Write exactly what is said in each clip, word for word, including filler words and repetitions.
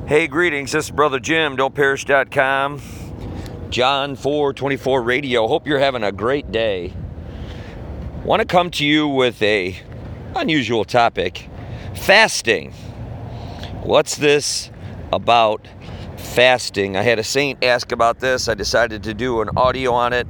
Hey, greetings. This is Brother Jim, don't perish dot com, John four twenty-four radio. Hope you're having a great day. Want to come to you with a unusual topic, fasting. What's this about fasting? I had a saint ask about this. I decided to do an audio on it.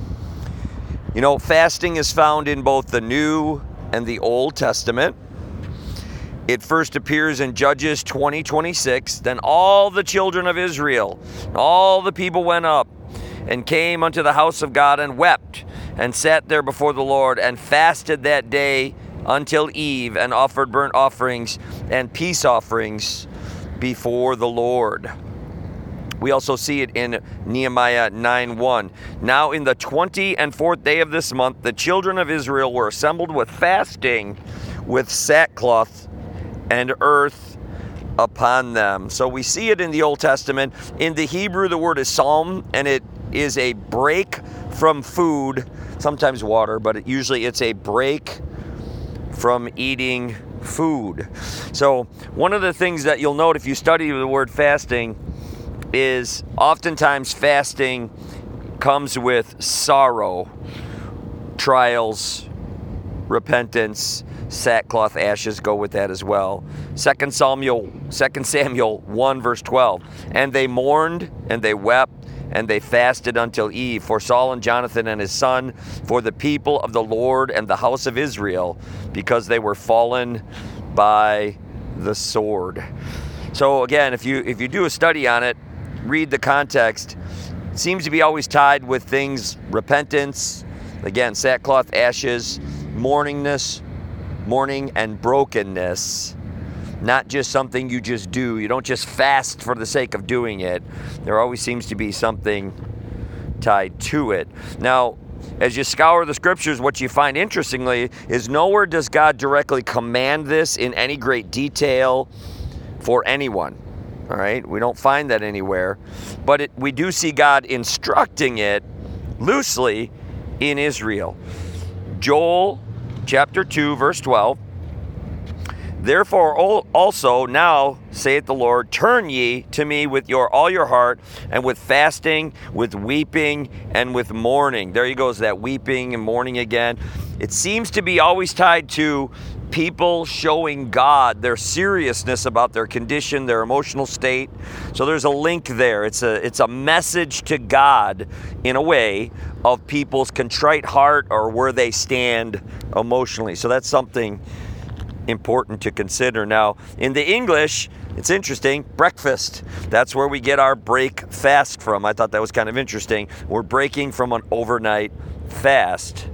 You know, fasting is found in both the New and the Old Testament. It first appears in Judges twenty twenty-six. Then all the children of Israel, all the people went up and came unto the house of God and wept and sat there before the Lord and fasted that day until eve and offered burnt offerings and peace offerings before the Lord. We also see it in Nehemiah nine one. Now in the twenty and fourth day of this month, the children of Israel were assembled with fasting, with sackcloth and earth upon them. So we see it in the Old Testament. In the Hebrew, the word is psalm, and it is a break from food, sometimes water, but it, usually it's a break from eating food. So one of the things that you'll note if you study the word fasting is oftentimes fasting comes with sorrow, trials, repentance. Sackcloth, ashes go with that as well. Second Samuel, Second Samuel one verse twelve. And they mourned and they wept and they fasted until eve for Saul and Jonathan and his son, for the people of the Lord and the house of Israel, because they were fallen by the sword. So again, if you if you do a study on it, read the context. It seems to be always tied with things, repentance, again, sackcloth, ashes, mourningness, mourning and brokenness, not just something you just do. You don't just fast for the sake of doing it. There always seems to be something tied to it. Now, as you scour the scriptures, what you find interestingly is nowhere does God directly command this in any great detail for anyone. All right, we don't find that anywhere, but it, we do see God instructing it loosely in Israel. Joel chapter two, verse twelve. Therefore also now, saith the Lord, turn ye to me with your all your heart, and with fasting, with weeping, and with mourning. There he goes, that weeping and mourning again. It seems to be always tied to people showing God their seriousness about their condition, their emotional state. So there's a link there. It's a it's a message to God, in a way, of people's contrite heart or where they stand emotionally. So that's something important to consider. Now, in the English, it's interesting, breakfast. That's where we get our break fast from. I thought that was kind of interesting. We're breaking from an overnight fast.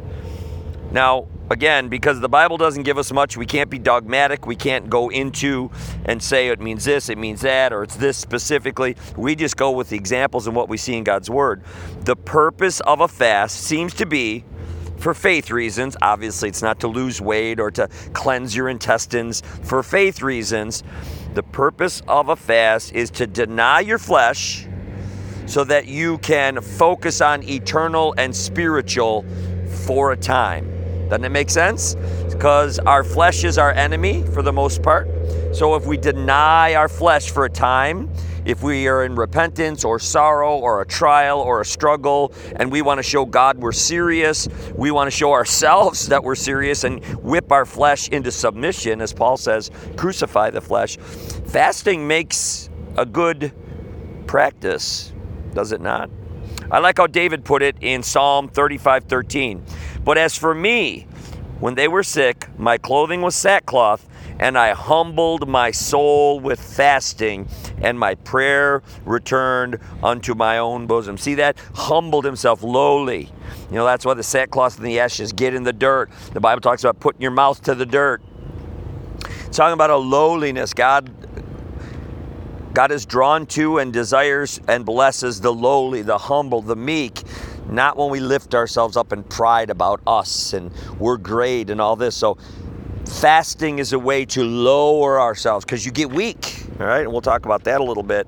Now, again, because the Bible doesn't give us much, we can't be dogmatic. We can't go into and say it means this, it means that, or it's this specifically. We just go with the examples and what we see in God's Word. The purpose of a fast seems to be for faith reasons. Obviously, it's not to lose weight or to cleanse your intestines. For faith reasons, the purpose of a fast is to deny your flesh so that you can focus on eternal and spiritual for a time. Doesn't it make sense? Because our flesh is our enemy for the most part. So if we deny our flesh for a time, if we are in repentance or sorrow or a trial or a struggle, and we want to show God we're serious, we want to show ourselves that we're serious and whip our flesh into submission, as Paul says, crucify the flesh. Fasting makes a good practice, does it not? I like how David put it in Psalm thirty-five thirteen. But as for me, when they were sick, my clothing was sackcloth, and I humbled my soul with fasting, and my prayer returned unto my own bosom. See that? Humbled himself, lowly. You know, that's why the sackcloth and the ashes get in the dirt. The Bible talks about putting your mouth to the dirt. It's talking about a lowliness. God, God is drawn to and desires and blesses the lowly, the humble, the meek. Not when we lift ourselves up in pride about us and we're great and all this. So fasting is a way to lower ourselves because you get weak. All right, and we'll talk about that a little bit.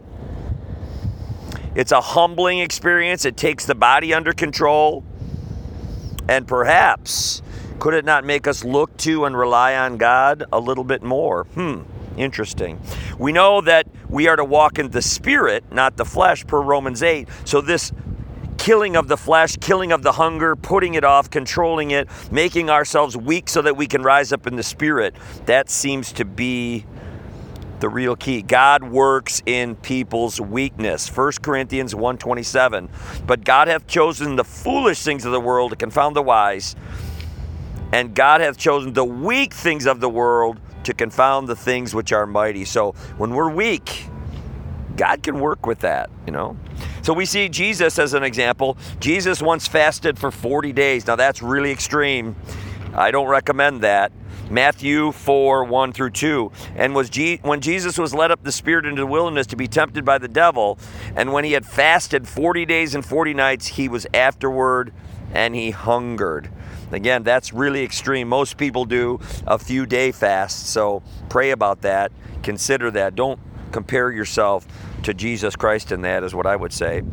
It's a humbling experience. It takes the body under control. And perhaps, could it not make us look to and rely on God a little bit more? Hmm, interesting. We know that we are to walk in the Spirit, not the flesh, per Romans eight. So this killing of the flesh, killing of the hunger, putting it off, controlling it, making ourselves weak so that we can rise up in the Spirit, that seems to be the real key. God works in people's weakness. First Corinthians one twenty-seven. But God hath chosen the foolish things of the world to confound the wise, and God hath chosen the weak things of the world to confound the things which are mighty. So when we're weak, God can work with that, you know. So we see Jesus as an example. Jesus once fasted for forty days. Now that's really extreme. I don't recommend that. Matthew four, one through two. And was G- when Jesus was led up the Spirit into the wilderness to be tempted by the devil, and when he had fasted forty days and forty nights, he was afterward, and he hungered. Again, that's really extreme. Most people do a few day fasts, so pray about that. Consider that. Don't compare yourself to Jesus Christ in that, is what I would say.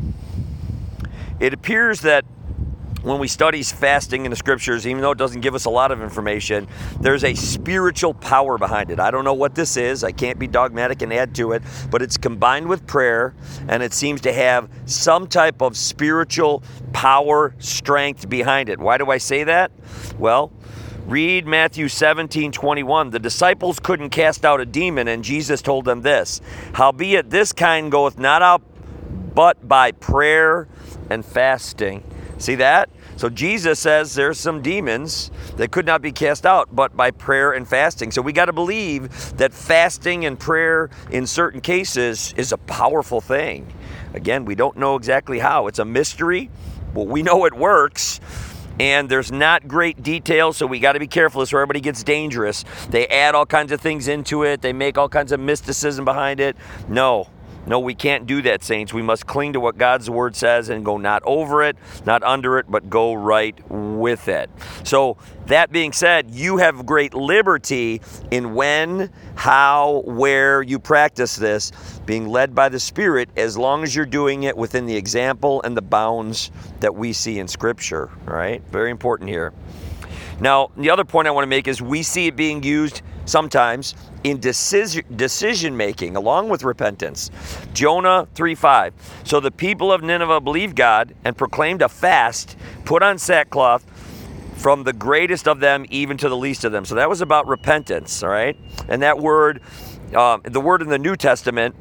It appears that when we study fasting in the scriptures, even though it doesn't give us a lot of information, there's a spiritual power behind it. I don't know what this is. I can't be dogmatic and add to it, but it's combined with prayer, and it seems to have some type of spiritual power, strength behind it. Why do I say that? Well, read Matthew seventeen twenty-one. The disciples couldn't cast out a demon, and Jesus told them this: howbeit this kind goeth not out but by prayer and fasting. See that? So Jesus says there's some demons that could not be cast out but by prayer and fasting. So we got to believe that fasting and prayer in certain cases is a powerful thing. Again, we don't know exactly how. It's a mystery, but we know it works. And there's not great details, so we got to be careful. This is where everybody gets dangerous. They add all kinds of things into it. They make all kinds of mysticism behind it. No. No, we can't do that, saints. We must cling to what God's word says and go not over it, not under it, but go right with it. So that being said, you have great liberty in when, how, where you practice this, being led by the Spirit, as long as you're doing it within the example and the bounds that we see in Scripture. All right? Very important here. Now, the other point I want to make is we see it being used sometimes in decision decision making along with repentance. Jonah three five. So the people of Nineveh believed God and proclaimed a fast, put on sackcloth, from the greatest of them even to the least of them. So that was about repentance, all right? And that word, um, the word in the New Testament,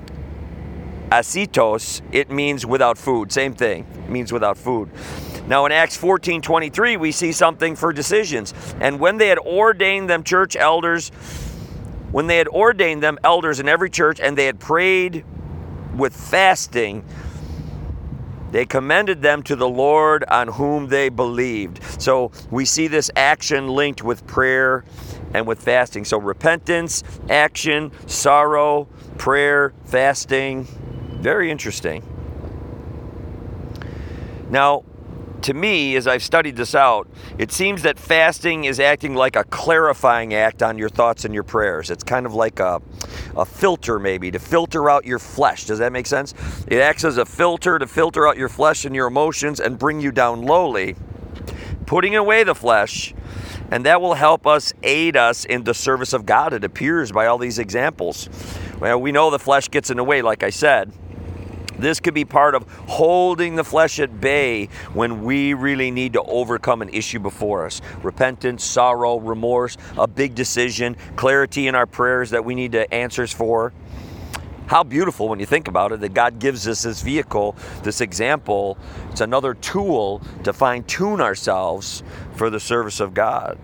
asitos, it means without food. Same thing. It means without food. Now in Acts fourteen twenty-three, we see something for decisions. And when they had ordained them church elders, when they had ordained them elders in every church, and they had prayed with fasting, they commended them to the Lord on whom they believed. So we see this action linked with prayer and with fasting. So repentance, action, sorrow, prayer, fasting. Very interesting. Now, to me, as I've studied this out, it seems that fasting is acting like a clarifying act on your thoughts and your prayers. It's kind of like a, a filter, maybe, to filter out your flesh. Does that make sense? It acts as a filter to filter out your flesh and your emotions and bring you down lowly, putting away the flesh, and that will help us, aid us in the service of God. It appears by all these examples. Well, we know the flesh gets in the way, like I said. This could be part of holding the flesh at bay when we really need to overcome an issue before us. Repentance, sorrow, remorse, a big decision, clarity in our prayers that we need to answers for. How beautiful when you think about it that God gives us this vehicle, this example. It's another tool to fine-tune ourselves for the service of God.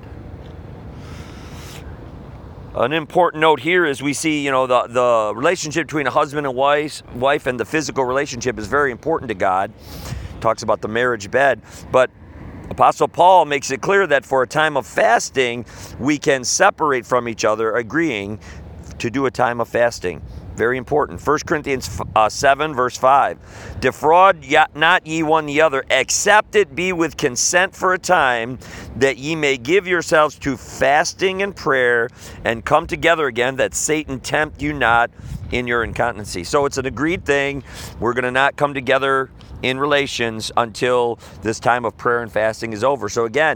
An important note here is we see, you know, the, the relationship between a husband and wife, wife and the physical relationship is very important to God. Talks about the marriage bed. But Apostle Paul makes it clear that for a time of fasting, we can separate from each other, agreeing to do a time of fasting. Very important. First Corinthians uh, seven, verse five. Defraud not ye one the other, except it be with consent for a time, that ye may give yourselves to fasting and prayer, and come together again, that Satan tempt you not in your incontinency. So it's an agreed thing. We're going to not come together in relations until this time of prayer and fasting is over. So again,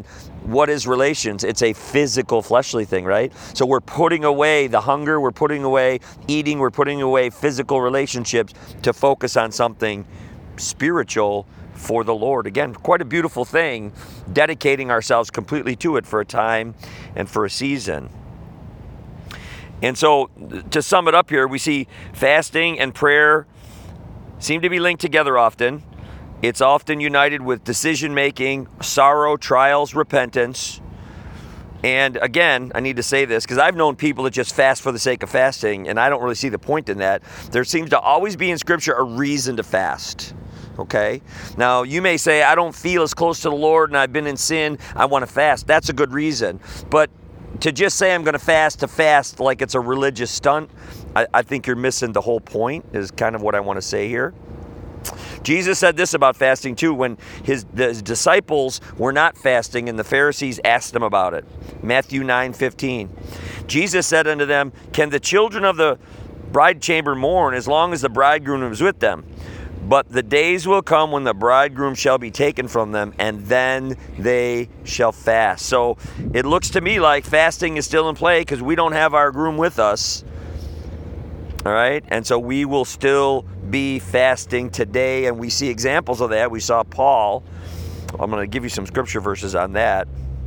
what is relations? It's a physical, fleshly thing, right? So we're putting away the hunger, we're putting away eating, we're putting away physical relationships to focus on something spiritual for the Lord. Again, quite a beautiful thing, dedicating ourselves completely to it for a time and for a season. And so, to sum it up here, we see fasting and prayer seem to be linked together often. It's often united with decision-making, sorrow, trials, repentance. And again, I need to say this because I've known people that just fast for the sake of fasting, and I don't really see the point in that. There seems to always be in Scripture a reason to fast. Okay? Now, you may say, I don't feel as close to the Lord and I've been in sin, I want to fast. That's a good reason. But to just say I'm going to fast to fast like it's a religious stunt, I, I think you're missing the whole point, is kind of what I want to say here. Jesus said this about fasting too when his, his disciples were not fasting and the Pharisees asked him about it. Matthew nine fifteen. Jesus said unto them, can the children of the bride chamber mourn as long as the bridegroom is with them? But the days will come when the bridegroom shall be taken from them, and then they shall fast. So it looks to me like fasting is still in play because we don't have our groom with us. All right? And so we will still be fasting today, and we see examples of that. We saw Paul. I'm going to give you some scripture verses on that.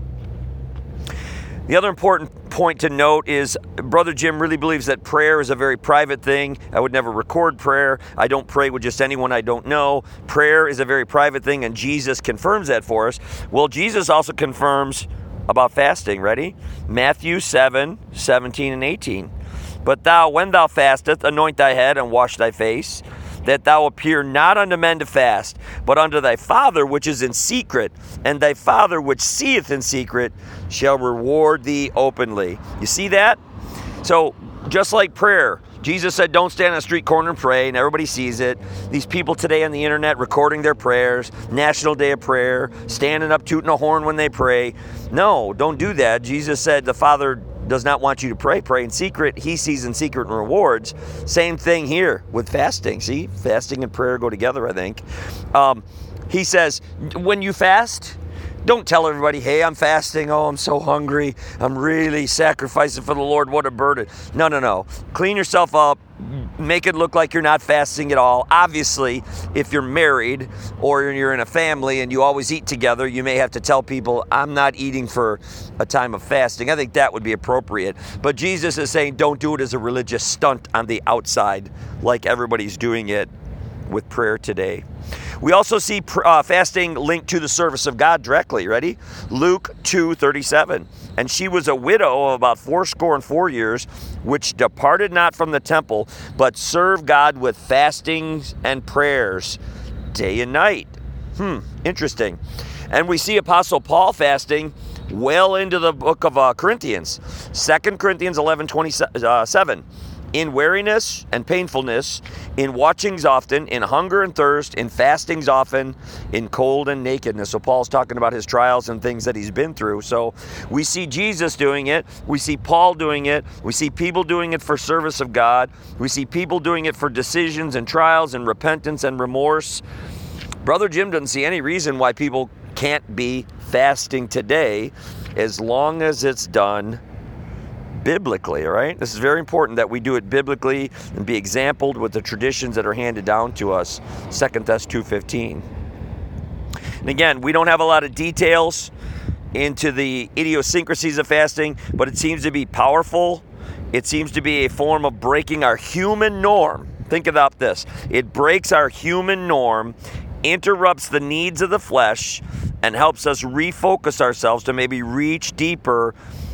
The other important point to note is Brother Jim really believes that prayer is a very private thing. I would never record prayer. I don't pray with just anyone I don't know. Prayer is a very private thing, and Jesus confirms that for us. Well, Jesus also confirms about fasting. Ready? Matthew seven, seventeen and eighteen. But thou, when thou fastest, anoint thy head and wash thy face, that thou appear not unto men to fast, but unto thy Father which is in secret, and thy Father which seeth in secret shall reward thee openly. You see that? So, just like prayer, Jesus said, don't stand on a street corner and pray, and everybody sees it. These people today on the internet recording their prayers, National Day of Prayer, standing up tooting a horn when they pray. No, don't do that. Jesus said the Father does not want you to pray. Pray in secret. He sees in secret and rewards. Same thing here with fasting. See, fasting and prayer go together, I think. Um, he says, when you fast, don't tell everybody, hey, I'm fasting. Oh, I'm so hungry. I'm really sacrificing for the Lord. What a burden. No, no, no. Clean yourself up. Make it look like you're not fasting at all. Obviously, if you're married or you're in a family and you always eat together, you may have to tell people, I'm not eating for a time of fasting. I think that would be appropriate. But Jesus is saying don't do it as a religious stunt on the outside like everybody's doing it with prayer today. We also see uh, fasting linked to the service of God directly. Ready? Luke two thirty-seven. And she was a widow of about fourscore and four years, which departed not from the temple, but served God with fastings and prayers day and night. Hmm, interesting. And we see Apostle Paul fasting well into the book of uh, Corinthians. Second Corinthians eleven twenty-seven. In weariness and painfulness, in watchings often, in hunger and thirst, in fastings often, in cold and nakedness. So Paul's talking about his trials and things that he's been through. So we see Jesus doing it. We see Paul doing it. We see people doing it for service of God. We see people doing it for decisions and trials and repentance and remorse. Brother Jim doesn't see any reason why people can't be fasting today as long as it's done biblically, all right? This is very important that we do it biblically and be exampled with the traditions that are handed down to us. Second Thessalonians two fifteen. And again, we don't have a lot of details into the idiosyncrasies of fasting, but it seems to be powerful. It seems to be a form of breaking our human norm. Think about this. It breaks our human norm, interrupts the needs of the flesh, and helps us refocus ourselves to maybe reach deeper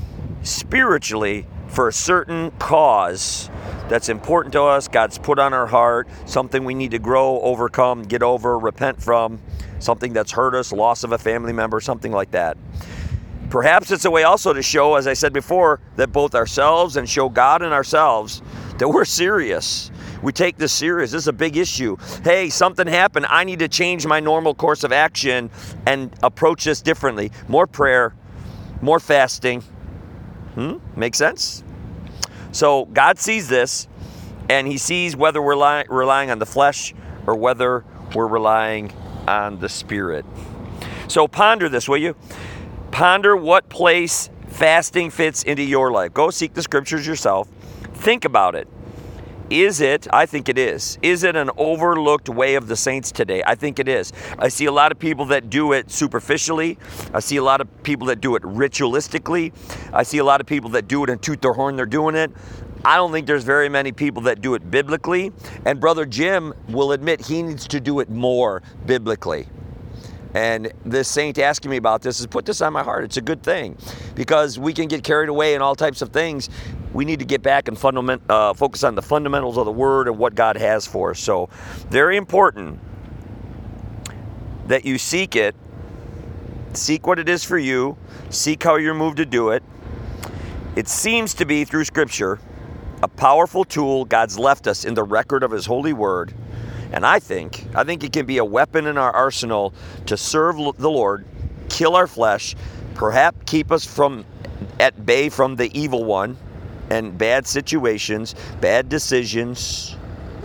spiritually for a certain cause that's important to us, God's put on our heart, something we need to grow, overcome, get over, repent from, something that's hurt us, loss of a family member, something like that. Perhaps it's a way also to show, as I said before, that both ourselves and show God and ourselves that we're serious. We take this serious. This is a big issue. Hey, something happened. I need to change my normal course of action and approach this differently. More prayer, more fasting. Hmm? Make sense? So God sees this, and he sees whether we're li- relying on the flesh or whether we're relying on the Spirit. So ponder this, will you? Ponder what place fasting fits into your life. Go seek the scriptures yourself. Think about it. Is it, I think it is, is it an overlooked way of the saints today? I think it is. I see a lot of people that do it superficially. I see a lot of people that do it ritualistically. I see a lot of people that do it and toot their horn they're doing it. I don't think there's very many people that do it biblically. And Brother Jim will admit he needs to do it more biblically. And this saint asking me about this has put this on my heart. It's a good thing because we can get carried away in all types of things. We need to get back and fundament, uh, focus on the fundamentals of the Word and what God has for us. So very important that you seek it. Seek what it is for you. Seek how you're moved to do it. It seems to be, through Scripture, a powerful tool God's left us in the record of His holy Word. And I think, I think it can be a weapon in our arsenal to serve the Lord, kill our flesh, perhaps keep us from at bay from the evil one and bad situations, bad decisions.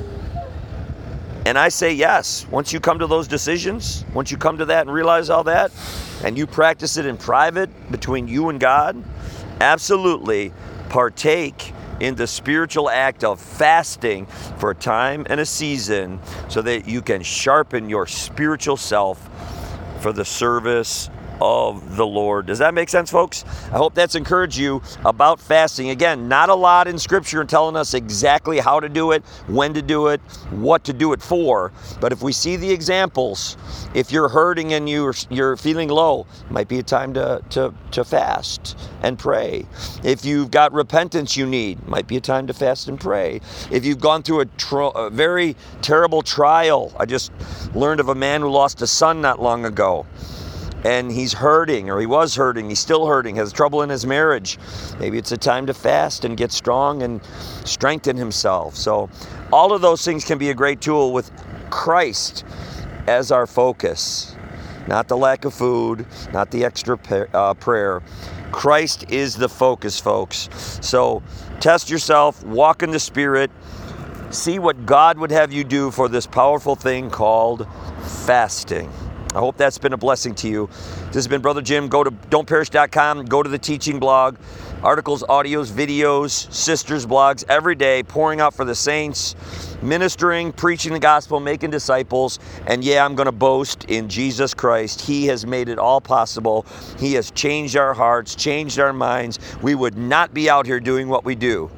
And I say yes. Once you come to those decisions, once you come to that and realize all that, and you practice it in private between you and God, absolutely partake in the spiritual act of fasting for a time and a season so that you can sharpen your spiritual self for the service of the Lord. Does that make sense, folks? I hope that's encouraged you about fasting. Again, not a lot in Scripture telling us exactly how to do it, when to do it, what to do it for. But if we see the examples, if you're hurting and you're, you're feeling low, it might be a time to, to, to fast and pray. If you've got repentance you need, it might be a time to fast and pray. If you've gone through a, tr- a very terrible trial, I just learned of a man who lost a son not long ago. And he's hurting, or he was hurting, he's still hurting, has trouble in his marriage. Maybe it's a time to fast and get strong and strengthen himself. So all of those things can be a great tool with Christ as our focus. Not the lack of food, not the extra uh, prayer. Christ is the focus, folks. So test yourself, walk in the Spirit, see what God would have you do for this powerful thing called fasting. I hope that's been a blessing to you. This has been Brother Jim. Go to don't perish dot com. Go to the teaching blog. Articles, audios, videos, sisters blogs every day, pouring out for the saints, ministering, preaching the gospel, making disciples. And yeah, I'm going to boast in Jesus Christ. He has made it all possible. He has changed our hearts, changed our minds. We would not be out here doing what we do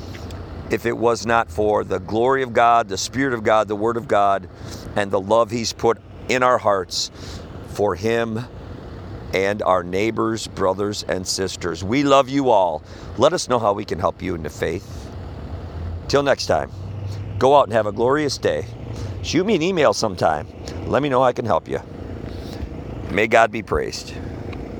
if it was not for the glory of God, the Spirit of God, the Word of God, and the love He's put in our hearts for Him and our neighbors, brothers, and sisters. We love you all. Let us know how we can help you in the faith. Till next time, go out and have a glorious day. Shoot me an email sometime. Let me know how I can help you. May God be praised.